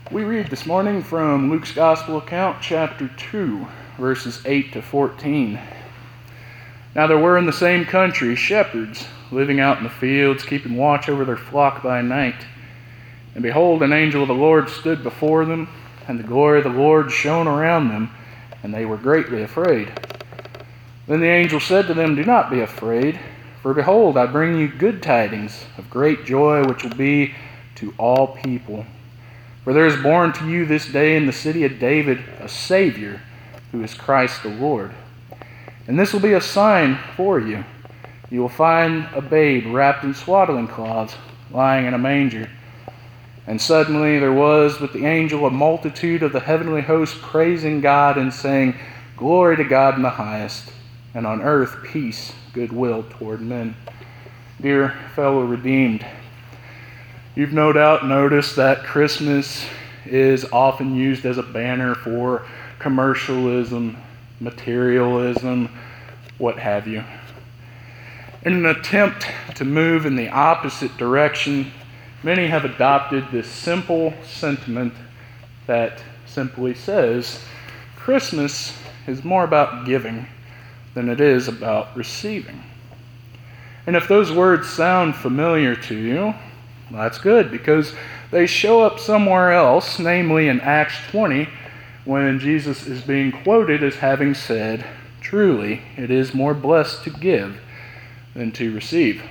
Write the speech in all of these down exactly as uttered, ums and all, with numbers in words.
We read this morning from Luke's Gospel account, chapter two, verses eight to fourteen. Now there were in the same country shepherds living out in the fields, keeping watch over their flock by night. And behold, an angel of the Lord stood before them, and the glory of the Lord shone around them, and they were greatly afraid. Then the angel said to them, "Do not be afraid, for behold, I bring you good tidings of great joy, which will be to all people. For there is born to you this day in the city of David a Savior, who is Christ the Lord. And this will be a sign for you. You will find a babe wrapped in swaddling cloths, lying in a manger." And suddenly there was with the angel a multitude of the heavenly host praising God and saying, "Glory to God in the highest, and on earth peace, goodwill toward men." Dear fellow redeemed, you've no doubt noticed that Christmas is often used as a banner for commercialism, materialism, what have you. In an attempt to move in the opposite direction, many have adopted this simple sentiment that simply says, Christmas is more about giving than it is about receiving. And if those words sound familiar to you, well, that's good, because they show up somewhere else, namely in Acts twenty, when Jesus is being quoted as having said, "Truly, it is more blessed to give than to receive."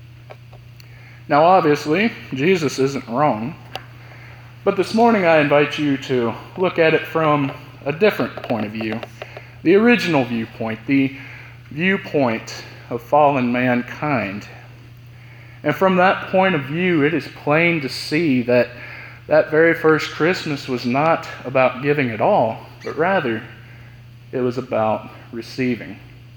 Now, obviously, Jesus isn't wrong, but this morning I invite you to look at it from a different point of view, the original viewpoint, the viewpoint of fallen mankind. And from that point of view, it is plain to see that that very first Christmas was not about giving at all, but rather it was about receiving.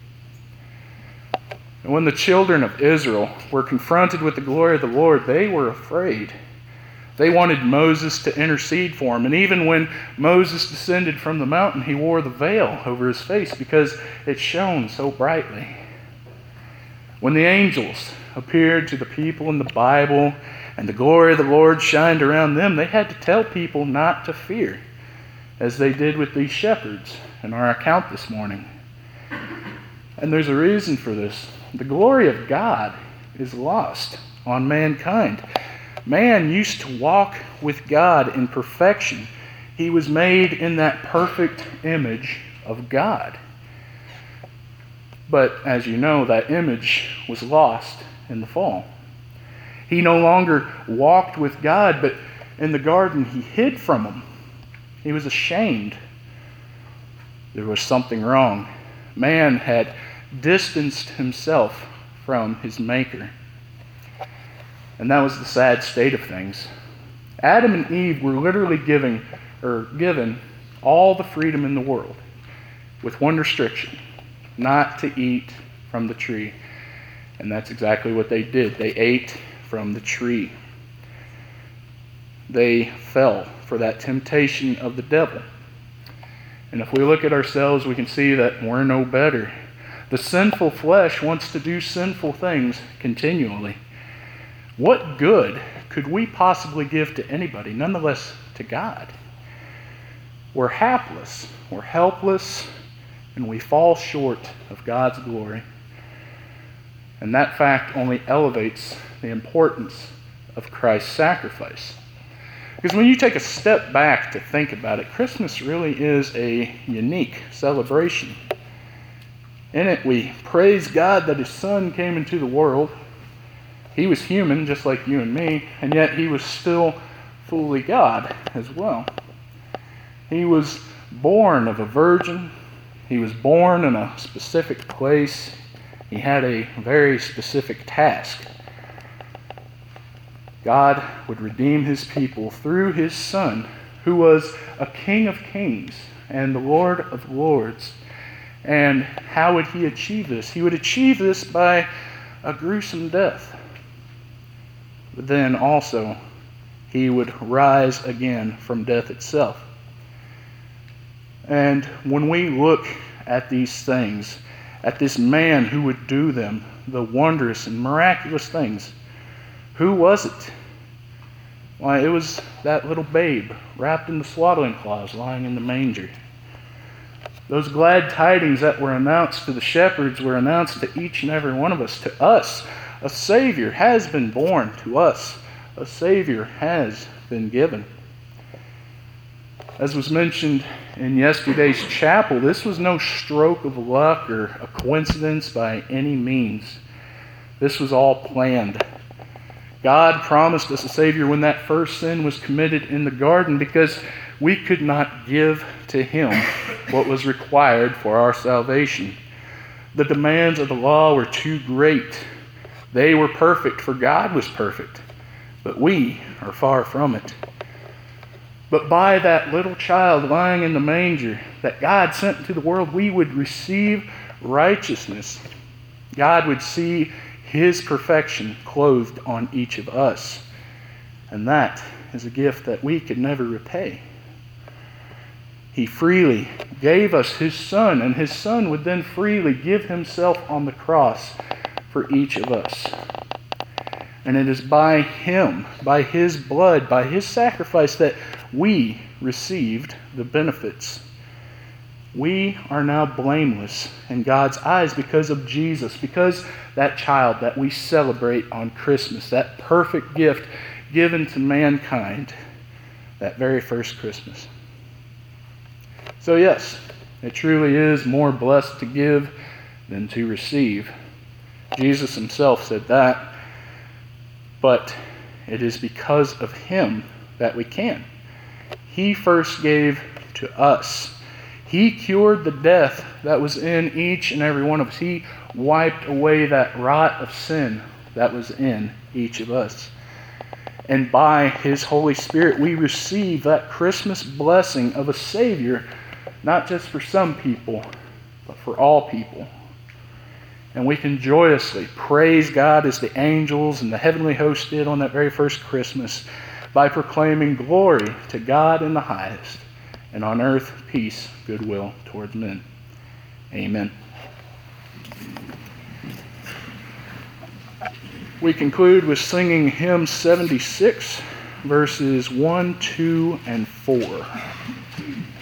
And when the children of Israel were confronted with the glory of the Lord, they were afraid. They wanted Moses to intercede for them. And even when Moses descended from the mountain, he wore the veil over his face because it shone so brightly. When the angels appeared to the people in the Bible and the glory of the Lord shined around them, they had to tell people not to fear, as they did with these shepherds in our account this morning. And there's a reason for this. The glory of God is lost on mankind. Man used to walk with God in perfection. He was made in that perfect image of God. But as you know, that image was lost in the fall. He no longer walked with God, but in the garden he hid from him. He was ashamed. There was something wrong. Man had distanced himself from his Maker. And that was the sad state of things. Adam and Eve were literally giving, or given all the freedom in the world, with one restriction: not to eat from the tree. And that's exactly what they did. They ate from the tree. They fell for that temptation of the devil. And if we look at ourselves, we can see that we're no better. The sinful flesh wants to do sinful things continually. What good could we possibly give to anybody, nonetheless to God? We're hapless, we're helpless, and we fall short of God's glory. And that fact only elevates the importance of Christ's sacrifice. Because when you take a step back to think about it, Christmas really is a unique celebration. In it, we praise God that His Son came into the world. He was human, just like you and me, and yet He was still fully God as well. He was born of a virgin. He was born in a specific place. He had a very specific task. God would redeem His people through His Son, who was a King of kings and the Lord of lords. And how would He achieve this? He would achieve this by a gruesome death. But then also, He would rise again from death itself. And when we look at these things, at this man who would do them, the wondrous and miraculous things, who was it? Why, it was that little babe wrapped in the swaddling cloths lying in the manger. Those glad tidings that were announced to the shepherds were announced to each and every one of us, to us. A Savior has been born to us. A Savior has been given. As was mentioned in yesterday's chapel, this was no stroke of luck or a coincidence by any means. This was all planned. God promised us a Savior when that first sin was committed in the garden because we could not give to Him what was required for our salvation. The demands of the law were too great. They were perfect, for God was perfect, but we are far from it. But by that little child lying in the manger that God sent into the world, we would receive righteousness. God would see His perfection clothed on each of us. And that is a gift that we could never repay. He freely gave us His Son, and His Son would then freely give Himself on the cross for each of us. And it is by Him, by His blood, by His sacrifice that we received the benefits. We are now blameless in God's eyes because of Jesus, because that child that we celebrate on Christmas, that perfect gift given to mankind, that very first Christmas. So yes, it truly is more blessed to give than to receive. Jesus Himself said that. But it is because of Him that we can. He first gave to us. He cured the death that was in each and every one of us. He wiped away that rot of sin that was in each of us. And by His Holy Spirit, we receive that Christmas blessing of a Savior, not just for some people, but for all people. And we can joyously praise God as the angels and the heavenly host did on that very first Christmas by proclaiming glory to God in the highest, and on earth peace, goodwill towards men. Amen. We conclude with singing hymn seventy-six, verses one, two, and four.